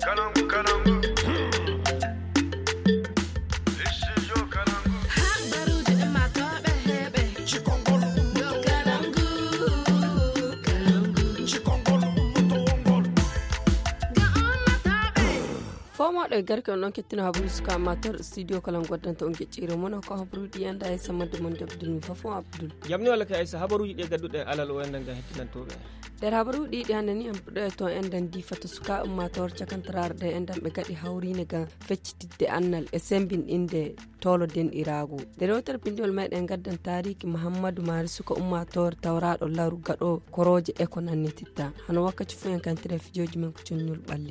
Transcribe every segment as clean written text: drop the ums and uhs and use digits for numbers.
ɗo garke on kettino habru suka amateur studio kala goddanta on gecciro mono ko habru di anda e samade mon debdul fafo abdul jamni wala kay sa habaruji de gaddude alal o enda ga hettinantobe der habaru di hande ni am do to endan di fata suka amateur cakantarar de endan be gadi hawrine ga feccitidde annal e sembin inde tolo den irago de rotar pindol meden gaddan tariki muhammadu mari suka amateur tawrado laru gado koroje e ko nannititta hano wakkati fu en kantire fijoji men ko connul balli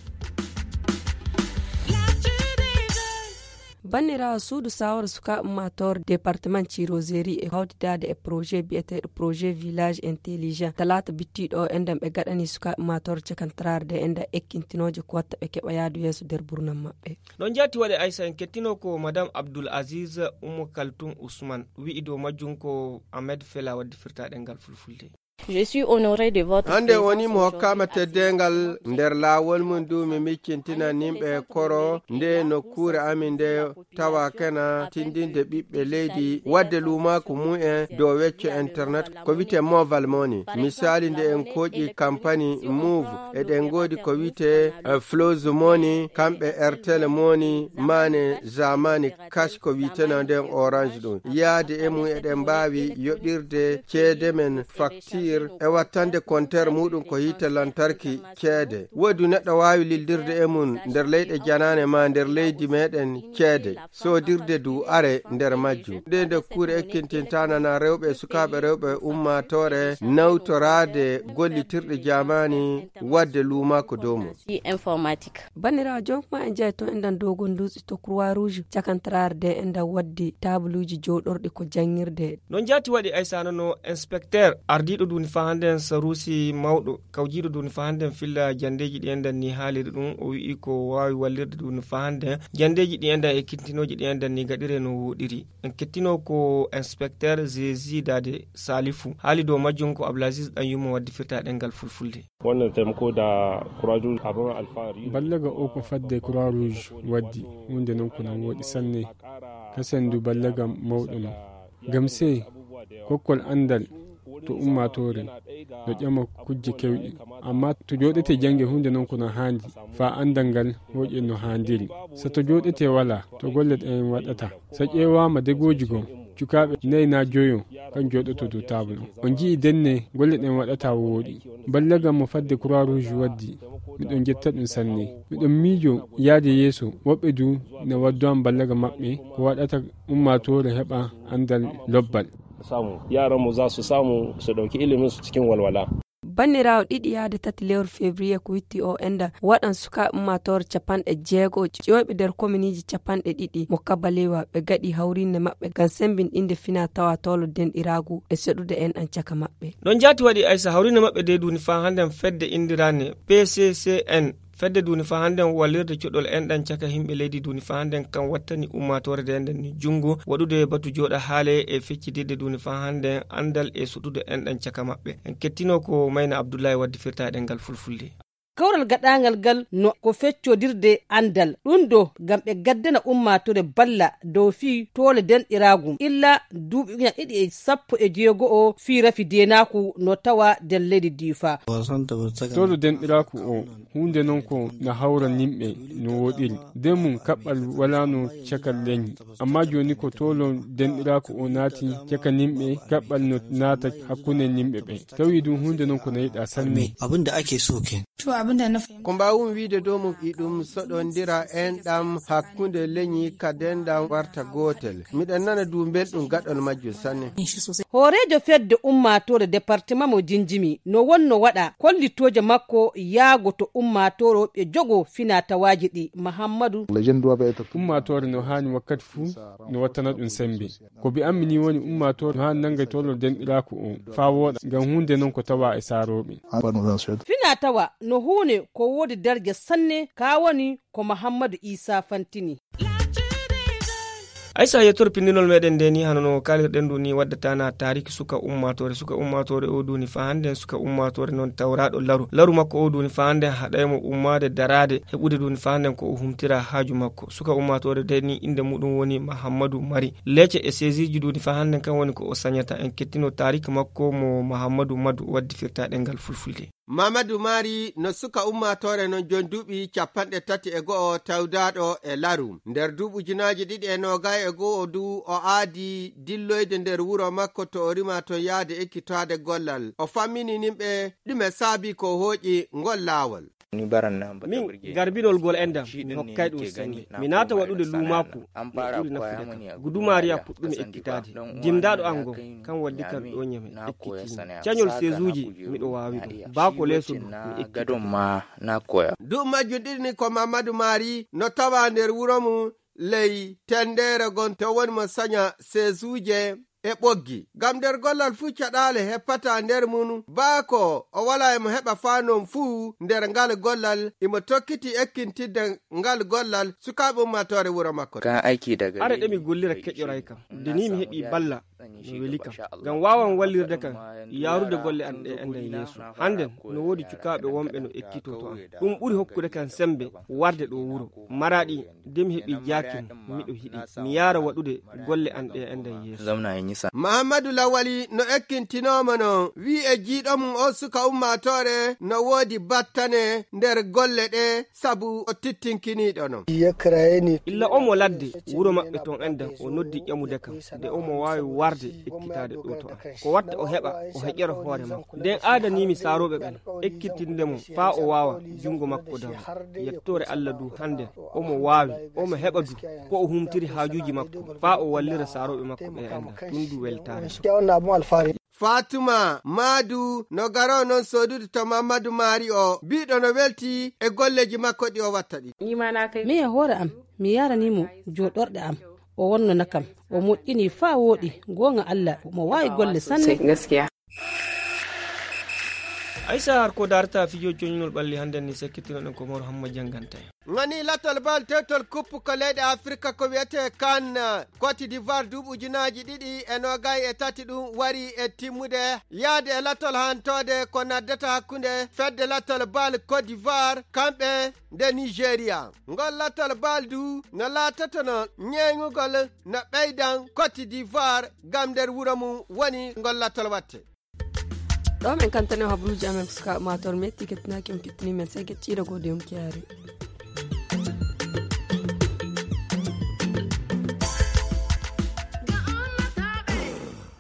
bannira suudu sawar suka mator département Chirozeri e hawtidade e projet biete projet village intelligent talata bittido endam be gadani suka mator cakantrarde enda ekkintinoje ko watta be keba yaadu yeso der burnam mabbe non jati wade Aisha en kettino ko madame Abdul Aziz Kaltum Ousmane wi'ido majjun ko Ahmed Fela waddi firtade ngal fulfulde. Je suis honoré de votre ande woni mo hokkama teddengal nder laawol mum du mi miccintina nimɓe koro nde nokkure amin nde tawa kana tindinde ɓiɓɓe leydi wadde lumako mumen dow wecco internet ko wite mobile money misali nde en koƴi campagne move eɗen godi ko wite flows money kamɓe airtel money mane zamani cash ko witena nden orange ɗum yaade e mum eɗen mbawi yoɓirde ceede men facture e wattande compteur muɗum ko hite lantarki ceede wodu neɗɗo wawi lildirde e mum nder leyɗe janane ma nder leydi meɗen ceede sodirde du are nder majjum nde kuure ekkintintanana rewɓe sukaɓe rewɓe ummatore nawtorade gollitirɗe jamani wadde lumako dow mum informatique banira jonkma en jeyto endan dogon dutse to Croix Rouge cakantrarde endan waddi tabluji joɗorɗe ko jangirde non jati waɗi Aisana no inspecteur ardiɗo duni fahanden sarusi mawɗo kawjiɗo duni fahanden filla jandeji ɗi endan ni haaliri ɗum o wi'i ko wawi wallirde duni fahanden jandeji ɗi endan e kettinoji ɗi endan ni gaɗire no woɗiri en kettino ko inspecteur Zezi Dade Salifu haali dow majjum ko Abdulaziz ɗan yummo waddi firtaɗe ngal fulfulde wannan taimako da Croix Rouge abin alfahari ballaga o ko fadde Croix Rouge waddi hunde non ko non woɗi sanne kasendu ballaga mawɗo no gamse kokkol andal to ummatore do ƴama kujje kewɗi amma to joɗete jange hunde non kono handi fa andal ngal woƴe no handiri so to joɗete wala to golle en waɗata so ƴewama degoji gon cukaɓe nayi na joyo kan joɗoto dow table on jii denne golle ɗen waɗata wooɗi ballagam mo fadde Croix Rouge waddi miɗon jetta ɗum sanne miɗon miijo yaade yeeso woɓɓe du ne waddu am ballaga maɓɓe ko waɗata ummatore heɓa andal lobbal samu yaran mu za su samu su dauki ilimin su cikin walwala bannirawo ɗiɗi yaade tati lewru février ko witti o enda waɗan suka ummator capanɗe jeego ƴewɓe nder communiji capanɗe ɗiɗi mo kabalewa ɓe gaɗi hawrinde maɓɓe gam sembinɗinde fina tawa tolo denɗiragu e seɗude en an caka maɓɓe non jati waɗi Aisha hawrinde maɓɓe de duni fa handen fedde indirane PCCN fedde duni fa handen wallirde coɗɗol enɗan caka himɓe leydi duni fa handen kan wattani ummatore de enden ni jungo waɗude batu joɗa haale e feccidirde duni fa handen andal e suɗude enɗan caka maɓɓe en kettino ko Mayna Abdoulaye waddi firtaɗe ngal fulfulde kawral gaɗangal ngal no ko feccodirde andal ɗum do gam ɓe gaddana ummatore balla dow fi tole denɗiragum illa duuɓi ɗiɗi e 16 o fi rafi denaku no tawa den leydi Difa tolo denɗiraku o hunde non ko na hawra nimɓe no woɗiri nden mum kaɓɓal wala no cakal leñi amma joni ko tolo denɗiraku o naati caka nimɓe kaɓɓal no naata hakkunde nimɓe ɓe tawi ɗum hunde non ko nayiɗa sanne abinda ake so ken ko mbawum wiide dow mum iɗum soɗondira enɗam hakkunde leñi kadenɗam warta gotel miɗen nana du belɗum gaɗol majjum sanne hoorejo fedde ummatore département mo Jinjimi no wonno waɗa kollitoje makko yaago to ummatore ɓe jogo fina tawaji ɗi Mahamadou ummatore no hani wakkati fuu no wattana ɗum sembe ko bi ammini woni ummatore no hani nanga tolo denɗiraku o fa woɗa ngam hunde non ko tawa e saaroɓe fina tawa no huune ko wodi darje sanne ka woni ko Mahamadou Isa fantini aisa yetor pindinol meden deni hanono kalirden duni waddata na tariki suka ummatore o duni fa hande suka ummatore non tawrado laru makko o duni fa hande hadaymo ummade darade hebude duni fa hande ko humtira haaju makko suka ummatore deni inde mudum woni Mahamadou Mari lece e seziji duni fa hande kan woni ko o sanyata en kettino tariki makko mo Mahamadou Madu waddi firtade ngal fulfulde. Mamadou Mari no suka ummatore non jon duuɓi 31 tawdaɗo e laru nder duuɓujunaji 220 du o aadi dilloyde nder wuro makko to o rima to yaade ekkitade gollal o fammini nimɓe ɗume saabi ko hooƴi ngol laawol. min garbinol gol endam mi hokkay ɗum sembe mi naata waɗude lumaku ɓuri nafude gudumariya puɗɗumi ekkitade jimdaɗo ango kan waddi kam ɗo nyame ekkitini cañol sezuji miɗo wawi ɗum bako leso ɗum mi ekkitini du majjum ɗiɗni ko Mamadou Mari no tawa nder wuro mum ley tendere gon to woni mo saña sezuje e ɓoggi gam nder gollal fuu caɗale heppata nder mum baako o wala emo heɓa fanom fuu nder ngal gollal imo tokkiti ekkintidde ngal gollal sukaɓe ummatore wuro makko ara ɗemi gollira keƴƴoray kam deni mi heɓi balla mi weli kam gam wawan wallirde kam yarude golle an ɗe enden yeeso handen no wodi cukaɓe wonɓe no ekkito to an ɗum ɓuri hokkude kan sembe warde ɗo wuro maraɗi demi heɓi jakin miɗo hiɗi mi yara waɗude golle an ɗe enden yeeso. Mahamadou Lawali no ekkintinomo no wi e jiiɗo mum o suka ummatore no woodi battane nder golle ɗe sabu o tittinkiniɗo no illa omo ladde wuro maɓɓe ton enden o noddi ƴamude kam nde omo wawi warde ekkitade ɗo to an ko watta o heɓa o heƴƴera hoore makko nden aadanimi saroɓe ɓen ekkitindemo faa o wawa jungo makko daw yettore Allah du hande omo wawi omo heɓa du ko o humtiri haajuji makko faa o wallira saroɓe makko ɓe enda du weltare. Fatuma Madu no garo non sodude to Mamadou Mari o biɗo no welti e golleji makko ɗi o watta ɗi. mi e hoore am mi yaranimo joɗorɗe am o wonno nakam o moƴƴini fa woɗi gonga Allah mo wawi golle sanne gaskiya. aisa har ko darta fijo joñinol balli handen ni sekkitinoɗen ko Mor Hamma janganta ngani latal bal tetol kuppu ko leyɗe Afrika ko wiyete CAN Cote d'Ivoire duuɓujunaji 2023 ɗum wari e timmude yaade e latal hantode ko naddata hakkunde fedde latal bal Cote d'Ivoire kamɓe nde Nigeria ngol latal bal du no laatata no ñeeŋugol no ɓeydan Cote d'Ivoire gam nder wuro mum woni ngol latal watte ɗo men kantane habruji amen suka mator metti kettinaki on kettini men sai keccida gode on kiyaare.